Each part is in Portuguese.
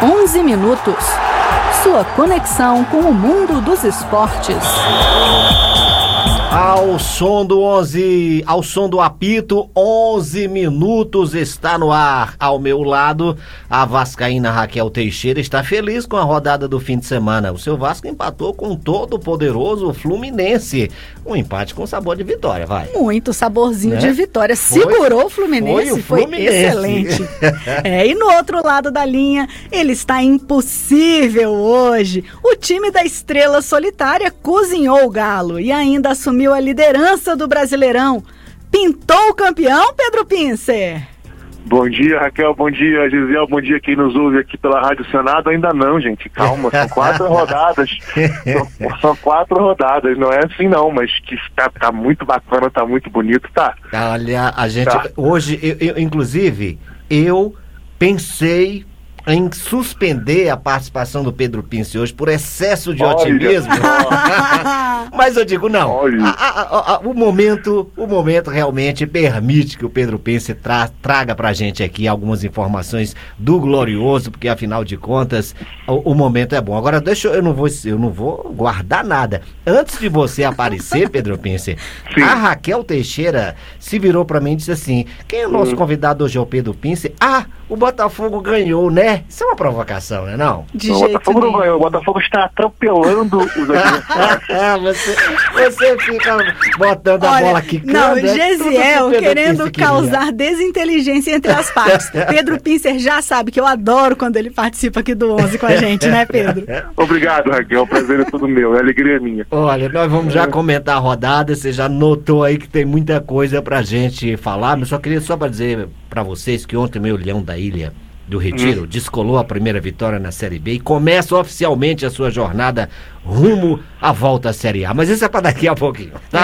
11 minutos. Sua conexão com o mundo dos esportes. Ao som do apito, 11 minutos, está no ar. Ao meu lado, a vascaína Raquel Teixeira está feliz com a rodada do fim de semana. O seu Vasco empatou com o todo poderoso Fluminense. Um empate com sabor de vitória, vai. Muito saborzinho, né? De vitória. Segurou o Fluminense, foi excelente. E no outro lado da linha, ele está impossível hoje. O time da Estrela Solitária cozinhou o Galo e ainda assumiu a liderança do Brasileirão. Pintou o campeão, Pedro Pincer? Bom dia, Raquel, bom dia, Gisele, bom dia quem nos ouve aqui pela Rádio Senado. Ainda não, gente, calma, são 4 rodadas. São 4 rodadas, não é assim não, mas que tá muito bacana, tá muito bonito, tá? Olha, a gente, hoje, inclusive, eu pensei em suspender a participação do Pedro Pince hoje por excesso de otimismo. Mas eu digo, não. O momento realmente permite que o Pedro Pince traga pra gente aqui algumas informações do Glorioso, porque afinal de contas o momento é bom. Agora eu não vou guardar nada. Antes de você aparecer, Pedro Pince, a Raquel Teixeira se virou pra mim e disse assim: quem é o nosso convidado hoje é o Pedro Pince? O Botafogo ganhou, né? Isso é uma provocação, né, não? O Botafogo não ganhou, o Botafogo está atropelando os adversários. Você fica botando a bola quicando. Não, Gesiel querendo causar desinteligência entre as partes. Pedro Pincer já sabe que eu adoro quando ele participa aqui do 11 com a gente, né, Pedro? Obrigado, Raquel, o prazer é todo meu, é alegria minha. Olha, nós vamos já comentar a rodada, você já notou aí que tem muita coisa pra gente falar, mas só pra dizer pra vocês que ontem o meu Leão da Ilha do Retiro descolou a primeira vitória na Série B e começa oficialmente a sua jornada rumo à volta à Série A. Mas isso é para daqui a pouquinho, tá?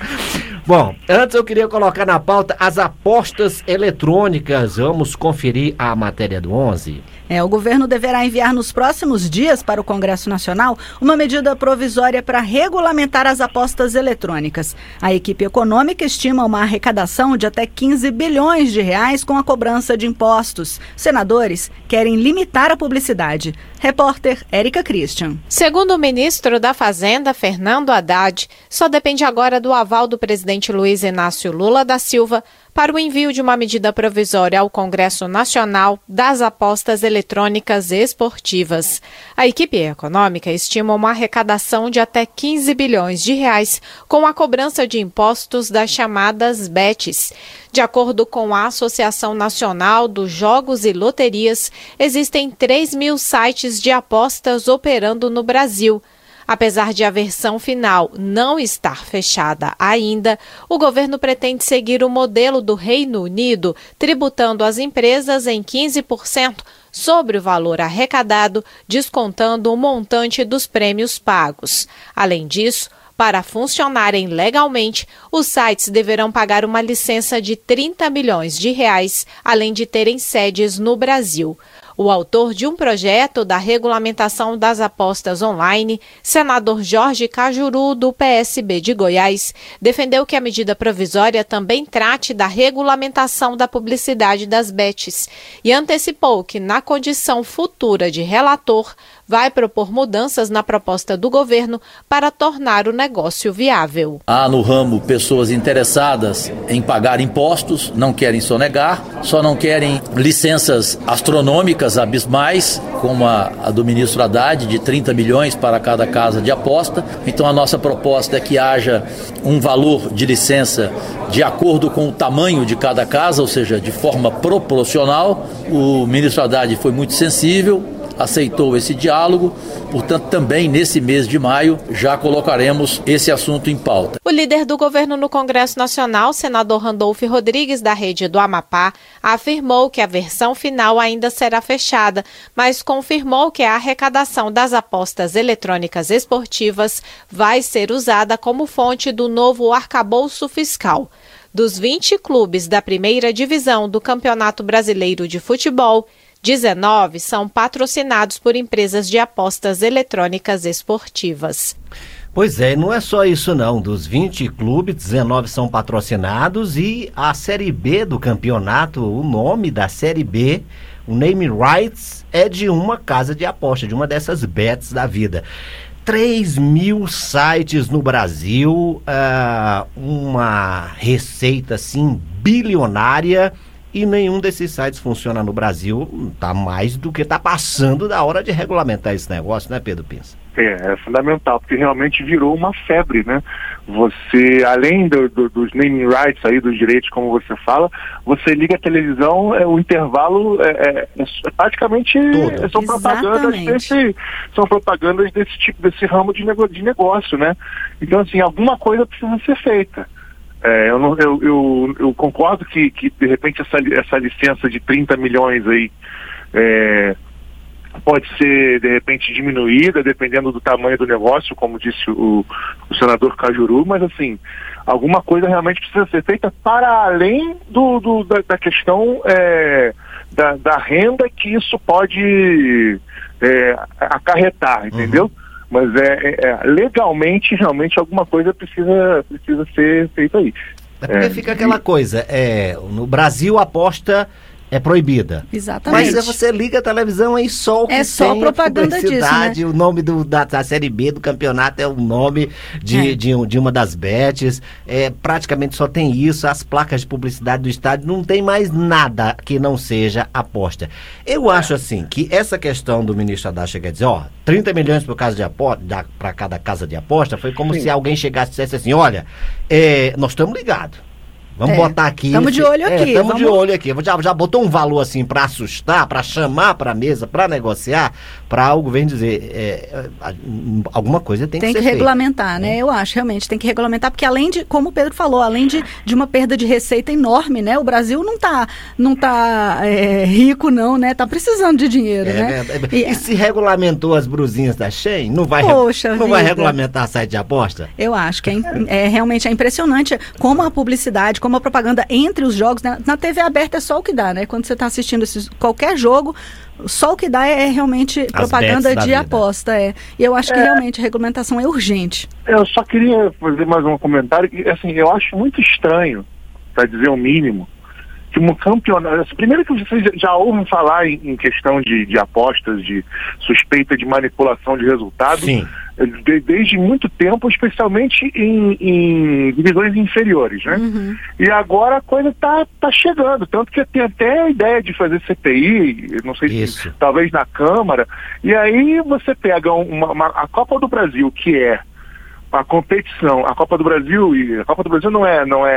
Bom, antes eu queria colocar na pauta as apostas eletrônicas. Vamos conferir a matéria do 11. O governo deverá enviar nos próximos dias para o Congresso Nacional uma medida provisória para regulamentar as apostas eletrônicas. A equipe econômica estima uma arrecadação de até 15 bilhões de reais com a cobrança de impostos. Senadores querem limitar a publicidade. Repórter Érica Christian. Segundo o ministro da Fazenda, Fernando Haddad, só depende agora do aval do presidente Luiz Inácio Lula da Silva para o envio de uma medida provisória ao Congresso Nacional das apostas eletrônicas esportivas. A equipe econômica estima uma arrecadação de até 15 bilhões de reais com a cobrança de impostos das chamadas bets. De acordo com a Associação Nacional dos Jogos e Loterias, existem 3 mil sites de apostas operando no Brasil. Apesar de a versão final não estar fechada ainda, o governo pretende seguir o modelo do Reino Unido, tributando as empresas em 15% sobre o valor arrecadado, descontando o montante dos prêmios pagos. Além disso, para funcionarem legalmente, os sites deverão pagar uma licença de 30 milhões de reais, além de terem sedes no Brasil. O autor de um projeto da regulamentação das apostas online, senador Jorge Cajuru, do PSB de Goiás, defendeu que a medida provisória também trate da regulamentação da publicidade das bets e antecipou que, na condição futura de relator, vai propor mudanças na proposta do governo para tornar o negócio viável. Há no ramo pessoas interessadas em pagar impostos, não querem sonegar, só não querem licenças astronômicas abismais, como a do ministro Haddad, de 30 milhões para cada casa de aposta. Então a nossa proposta é que haja um valor de licença de acordo com o tamanho de cada casa, ou seja, de forma proporcional. O ministro Haddad foi muito sensível, aceitou esse diálogo, portanto também nesse mês de maio já colocaremos esse assunto em pauta. O líder do governo no Congresso Nacional, senador Randolfo Rodrigues, da Rede do Amapá, afirmou que a versão final ainda será fechada, mas confirmou que a arrecadação das apostas eletrônicas esportivas vai ser usada como fonte do novo arcabouço fiscal. Dos 20 clubes da primeira divisão do Campeonato Brasileiro de Futebol, 19 são patrocinados por empresas de apostas eletrônicas esportivas. Pois é, não é só isso não. Dos 20 clubes, 19 são patrocinados e a Série B do campeonato, o nome da Série B O name rights é de uma casa de aposta, de uma dessas bets da vida. 3.000 sites no Brasil, uma receita assim bilionária, e nenhum desses sites funciona no Brasil. Tá mais do que tá passando da hora de regulamentar esse negócio, né, Pedro Pinça? É fundamental, porque realmente virou uma febre, né? Você, além dos naming rights aí, dos direitos, como você fala, você liga a televisão, o intervalo praticamente são propagandas desse tipo, desse ramo de negócio, né? Então, assim, alguma coisa precisa ser feita. Eu concordo que de repente essa licença de 30 milhões aí pode ser de repente diminuída dependendo do tamanho do negócio, como disse o senador Cajuru, mas assim, alguma coisa realmente precisa ser feita para além da questão da renda que isso pode acarretar, entendeu? Mas legalmente, realmente, alguma coisa precisa ser feita aí. Porque fica aquela coisa, no Brasil a aposta é proibida. Exatamente. Mas você liga a televisão aí só o que só tem propaganda disso, né? O nome da Série B do campeonato é o nome de uma das bets. Praticamente só tem isso. As placas de publicidade do estádio, não tem mais nada que não seja aposta. Eu acho assim que essa questão do ministro Haddad chegar a dizer, 30 milhões para cada casa de aposta, foi como se alguém chegasse e dissesse assim, olha, nós estamos ligados. Vamos botar aqui. Estamos de olho aqui. Estamos de olho aqui. Já botou um valor assim para assustar, para chamar para a mesa, para negociar, para o governo dizer alguma coisa tem que ser feita. Tem que regulamentar, né? Eu acho, realmente, tem que regulamentar, porque além de, como o Pedro falou, além de uma perda de receita enorme, né? O Brasil não tá rico, não, né? Tá precisando de dinheiro, né? E se regulamentou as brusinhas da Shein, não vai regulamentar a site de aposta? Eu acho que realmente é impressionante como a publicidade, como a propaganda entre os jogos, né? Na TV aberta é só o que dá, né? Quando você está assistindo qualquer jogo, só o que dá é realmente propaganda de aposta. E eu acho que realmente a regulamentação é urgente. Eu só queria fazer mais um comentário, que assim, eu acho muito estranho, para dizer o mínimo, que um campeonato... Primeiro que vocês já ouvem falar em questão de apostas, de suspeita de manipulação de resultados. Sim. Desde muito tempo, especialmente em divisões inferiores, né? Uhum. E agora a coisa tá chegando, tanto que tem até a ideia de fazer CPI, não sei se talvez na Câmara, e aí você pega a Copa do Brasil, que é a competição, a Copa do Brasil, e a Copa do Brasil não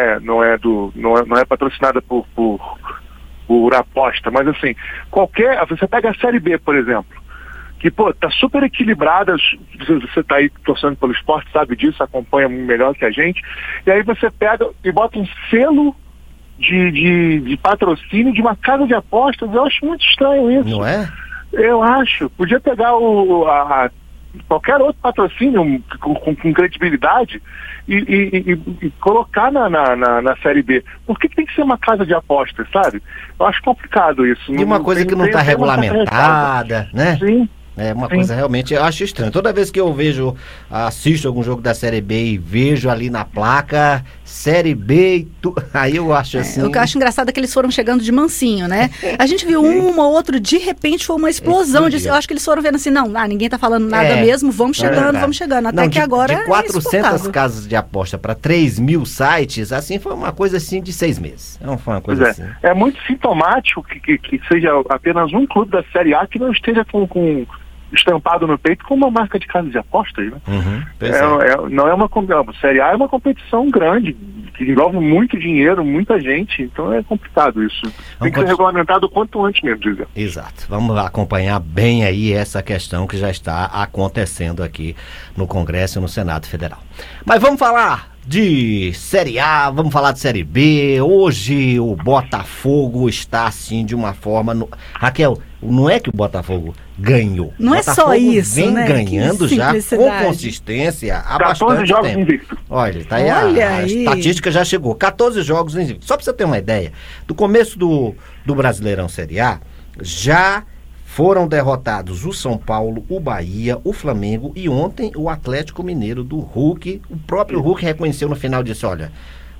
é patrocinada por aposta, mas assim, você pega a Série B, por exemplo, que, tá super equilibrada, você tá aí torcendo pelo esporte, sabe disso, acompanha melhor que a gente, e aí você pega e bota um selo de patrocínio de uma casa de apostas. Eu acho muito estranho isso. Não é? Eu acho. Podia pegar qualquer outro patrocínio com credibilidade e colocar na Série B. Por que tem que ser uma casa de apostas, sabe? Eu acho complicado isso. E uma coisa que não está regulamentada, né? Sim. É uma coisa realmente, eu acho estranho. Toda vez que eu assisto algum jogo da Série B e vejo ali na placa, Série B, aí eu acho assim... O que eu acho engraçado é que eles foram chegando de mansinho, né? A gente viu um ou outro, de repente foi uma explosão. Eu acho que eles foram vendo assim, ninguém tá falando nada mesmo, vamos chegando. Até que agora de 400 casas de aposta para 3.000 sites, assim, foi uma coisa assim de 6 meses. Não foi uma coisa assim. É muito sintomático que seja apenas um clube da Série A que não esteja com estampado no peito com uma marca de casa de apostas, né? Não é uma Série A, é uma competição grande que envolve muito dinheiro, muita gente, então é complicado isso. Tem que ser regulamentado o quanto antes mesmo, Gisele. Exato. Vamos acompanhar bem aí essa questão que já está acontecendo aqui no Congresso e no Senado Federal. Mas vamos falar de Série A, vamos falar de Série B. Hoje o Botafogo está assim de uma forma... Raquel, não é que o Botafogo ganhou. Não é só isso, vem né? ganhando já com consistência há bastante jogos tempo. Invicto. Olha, tá aí a estatística já chegou. 14 jogos invictos. Só para você ter uma ideia, do começo do Brasileirão Série A, já foram derrotados o São Paulo, o Bahia, o Flamengo e ontem o Atlético Mineiro do Hulk. O próprio Hulk reconheceu no final e disse, olha,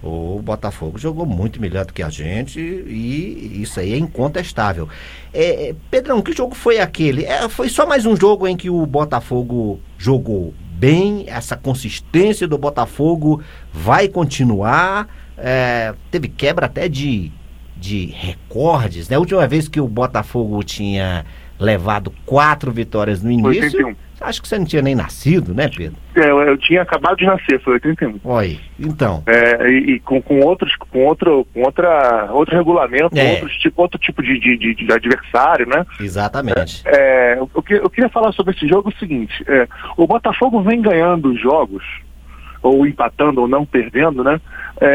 O Botafogo jogou muito melhor do que a gente e isso aí é incontestável. Pedrão, que jogo foi aquele? Foi só mais um jogo em que o Botafogo jogou bem, essa consistência do Botafogo vai continuar, teve quebra até de recordes, né? A última vez que o Botafogo tinha levado 4 vitórias no início, 81. Acho que você não tinha nem nascido, né, Pedro? Eu tinha acabado de nascer, foi 81. Olha, então. E com outro regulamento, outro tipo de adversário, né? Exatamente. Eu queria falar sobre esse jogo o seguinte, o Botafogo vem ganhando jogos, ou empatando ou não perdendo, né?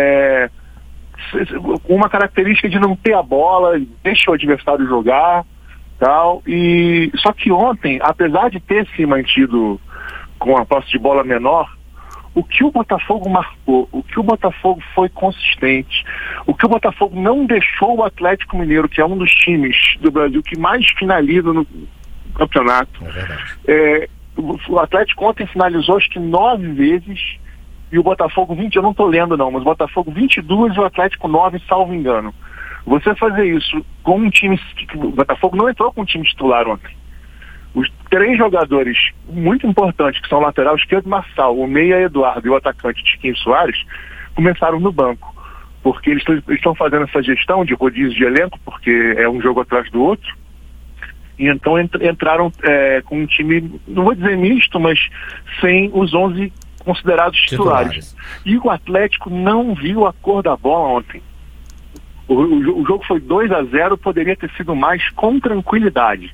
Uma característica de não ter a bola, deixa o adversário jogar, tal, e só que ontem, apesar de ter se mantido com a posse de bola menor, o que o Botafogo marcou, o que o Botafogo foi consistente, o que o Botafogo não deixou o Atlético Mineiro, que é um dos times do Brasil que mais finaliza no campeonato. É verdade. O Atlético ontem finalizou acho que 9 vezes e o Botafogo 20, eu não estou lendo não, mas o Botafogo 22 e o Atlético 9, salvo engano. Você fazer isso com um time... O Botafogo não entrou com um time titular ontem. Os 3 jogadores muito importantes, que são o lateral esquerdo Marçal, o meia Eduardo e o atacante Tiquinho Soares, começaram no banco. Porque eles estão fazendo essa gestão de rodízio de elenco, porque é um jogo atrás do outro. E então entraram com um time, não vou dizer misto, mas sem os 11 considerados titulares. E o Atlético não viu a cor da bola ontem. O jogo foi 2-0, poderia ter sido mais com tranquilidade.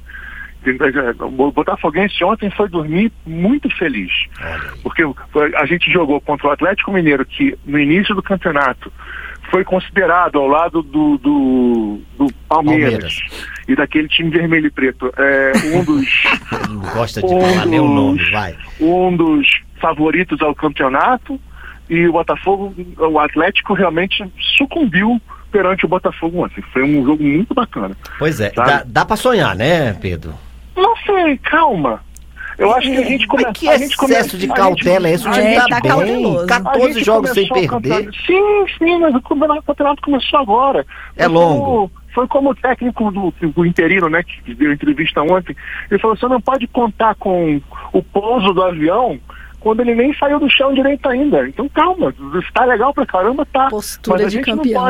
O Botafoguense ontem foi dormir muito feliz, porque a gente jogou contra o Atlético Mineiro, que no início do campeonato foi considerado ao lado do Palmeiras e daquele time vermelho e preto, um dos não gosta de falar meu nome, vai. Um dos favoritos ao campeonato, e o Atlético realmente sucumbiu perante o Botafogo ontem. Foi um jogo muito bacana. Pois é, dá pra sonhar, né, Pedro? Não sei, calma. Eu acho que a gente começa... Mas que excesso de cautela é esse? O time tá bem, cauteloso. 14 jogos sem perder. Sim, mas o campeonato começou agora. É longo. Foi como o técnico do interino, né, que deu entrevista ontem. Ele falou, você não pode contar com o pouso do avião quando ele nem saiu do chão direito ainda. Então calma, está legal pra caramba, tá. Postura de campeão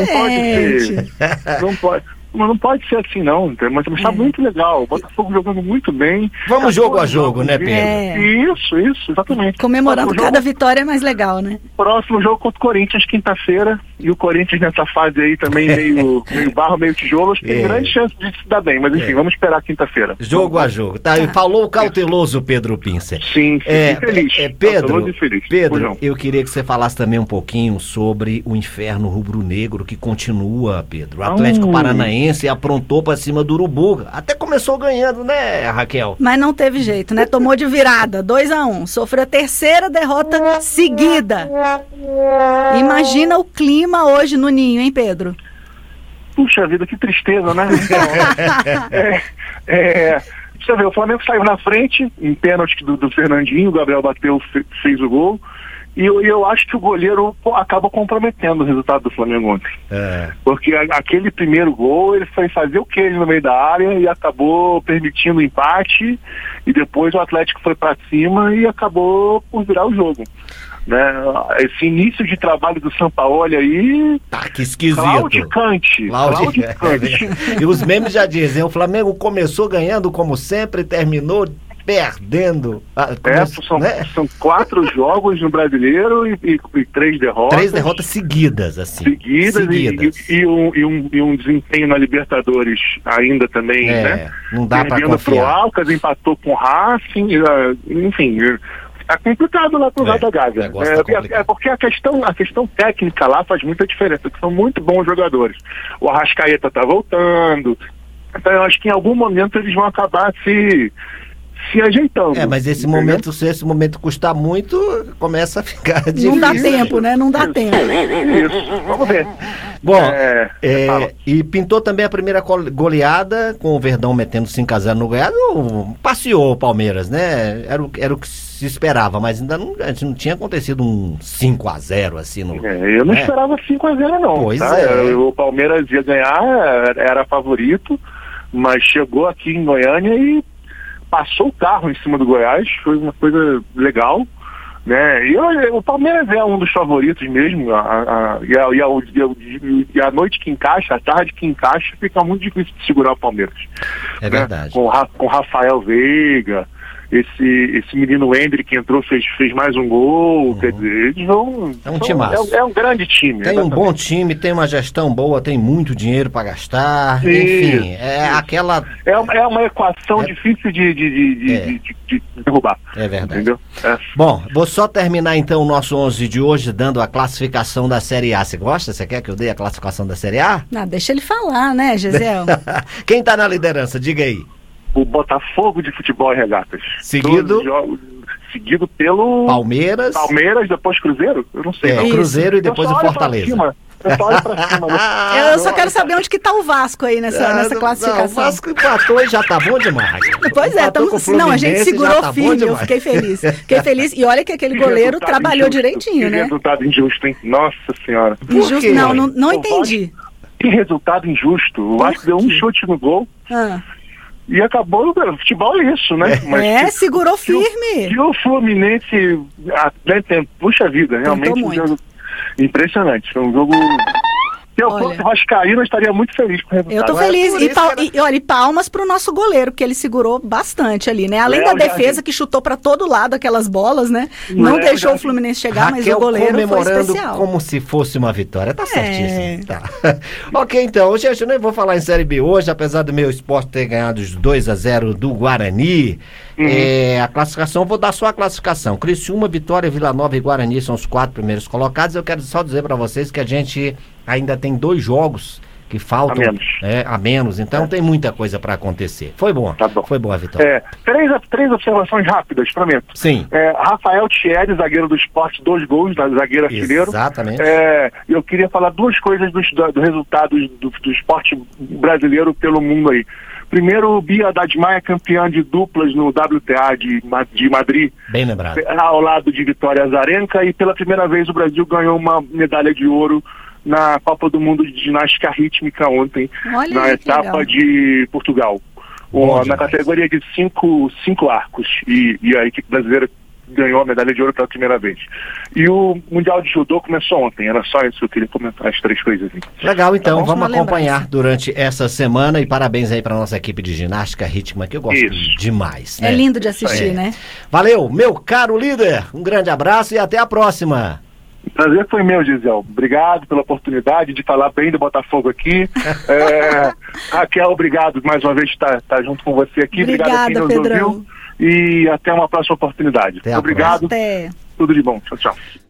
não pode ser assim não, mas está muito legal, o Botafogo jogando muito bem. Vamos jogo a jogo, né, Pedro? Isso, exatamente. Comemorando cada vitória é mais legal, né? Próximo jogo contra o Corinthians, quinta-feira, e o Corinthians nessa fase aí também meio barro, meio tijolo, acho que tem grande chance de se dar bem, mas enfim, vamos esperar quinta-feira. Jogo a jogo, tá? Falou o cauteloso Pedro Pincer. Sim, feliz. Pedro, eu queria que você falasse também um pouquinho sobre o inferno rubro-negro que continua, Pedro. O Atlético Paranaense aprontou pra cima do Urubu. Até começou ganhando, né, Raquel? Mas não teve jeito, né? Tomou de virada, 2-1. Sofreu a 3ª derrota seguida. Imagina o clima hoje no Ninho, hein, Pedro? Puxa vida, que tristeza, né? Você vê, o Flamengo saiu na frente, em pênalti do Fernandinho, o Gabriel bateu, fez o gol. E eu acho que o goleiro acaba comprometendo o resultado do Flamengo ontem. Porque aquele primeiro gol, ele foi fazer o que ele no meio da área e acabou permitindo o empate, e depois o Atlético foi para cima e acabou por virar o jogo. Né? Esse início de trabalho do Sampaoli aí... Tá, que esquisito. Claudicante. E os memes já dizem, o Flamengo começou ganhando como sempre, terminou perdendo. São 4 jogos no Brasileiro e 3 derrotas. 3 derrotas seguidas, assim. Seguidas. E um desempenho na Libertadores ainda também, né? Não dá pra confiar. Perdendo pro Alcas, empatou com o Racing, enfim... Tá complicado lá pro lado da Gávea. Porque a questão técnica lá faz muita diferença, porque são muito bons jogadores. O Arrascaeta tá voltando. Então eu acho que em algum momento eles vão acabar se se ajeitando. Mas esse momento, se esse momento custar muito, começa a ficar difícil. Não dá tempo, né? Não dá tempo. Isso, vamos ver. Bom, e pintou também a primeira goleada, com o Verdão metendo 5-0 no Goiás, passeou o Palmeiras, né? Era o que se esperava, mas ainda não tinha acontecido um 5-0 assim no... eu não esperava 5-0 não. Pois tá? O Palmeiras ia ganhar, era favorito, mas chegou aqui em Goiânia e passou o carro em cima do Goiás, foi uma coisa legal, né? E o Palmeiras é um dos favoritos mesmo, e a noite que encaixa, a tarde que encaixa, fica muito difícil de segurar o Palmeiras. É verdade. Com Rafael Veiga, esse menino Hendrick que entrou, fez mais um gol, quer dizer, eles vão... É um timaço. É um grande time. Tem um bom time, tem uma gestão boa, tem muito dinheiro para gastar, enfim, aquela... É uma equação difícil de derrubar. É verdade. Entendeu? Bom, vou só terminar então o nosso 11 de hoje dando a classificação da Série A. Você gosta? Você quer que eu dê a classificação da Série A? Não, deixa ele falar, né, Gisele? Quem tá na liderança? Diga aí. O Botafogo de Futebol e Regatas. Seguido pelo... Palmeiras, depois Cruzeiro? Eu não sei. Não. Cruzeiro e depois o Fortaleza. Eu só olho pra cima. Eu só quero saber onde que tá o Vasco aí nessa classificação. O Vasco empatou e já tá bom demais. Pois é, a gente segurou firme, eu fiquei feliz. E olha que aquele goleiro trabalhou direitinho, né? Que resultado injusto, hein? Nossa Senhora. Injusto? Não entendi. Que resultado injusto. O Vasco deu um chute no gol. E acabou, futebol é isso, né? Mas segurou firme. E o Fluminense, puxa vida, realmente um jogo impressionante. Foi um jogo... Se eu fosse vascaíno, eu estaria muito feliz com o resultado. Eu tô feliz. E palmas pro nosso goleiro, que ele segurou bastante ali, né? Além da defesa, que chutou pra todo lado aquelas bolas, né? Não deixou o Fluminense chegar, mas o goleiro foi especial. Como se fosse uma vitória. Tá certíssimo. Tá. Ok, então. Gente, eu nem vou falar em Série B hoje, apesar do meu Sport ter ganhado os 2-0 do Guarani. A classificação, vou dar só a classificação. Criciúma, Vitória, Vila Nova e Guarani são os 4 primeiros colocados. Eu quero só dizer pra vocês que a gente ainda tem 2 jogos que faltam a menos, então tem muita coisa para acontecer. Foi bom. Tá bom. Foi boa a vitória. Três observações rápidas, prometo. Sim. Rafael Thierry, zagueiro do Sport, 2 gols, zagueiro artilheiro. Exatamente. Eu queria falar 2 coisas do resultado do esporte brasileiro pelo mundo aí. Primeiro, Bia Haddad Maia, campeã de duplas no WTA de Madrid. Bem lembrado. Ao lado de Vitória Azarenka, e pela primeira vez o Brasil ganhou uma medalha de ouro na Copa do Mundo de Ginástica Rítmica ontem, na etapa de Portugal. Na categoria de 5 arcos. E a equipe brasileira ganhou a medalha de ouro pela primeira vez. E o Mundial de Judô começou ontem. Era só isso que eu queria comentar, as 3 coisas. Legal, então. Vamos acompanhar durante essa semana. E parabéns aí para nossa equipe de ginástica rítmica, que eu gosto demais. Né? É lindo de assistir, né? Valeu, meu caro líder. Um grande abraço e até a próxima. O prazer foi meu, Gisele. Obrigado pela oportunidade de falar bem do Botafogo aqui. Raquel, obrigado mais uma vez de estar junto com você aqui. Obrigada, obrigado a quem nos Pedrão. ouviu. E até uma próxima oportunidade. Obrigado. Até. Tudo de bom. Tchau, tchau.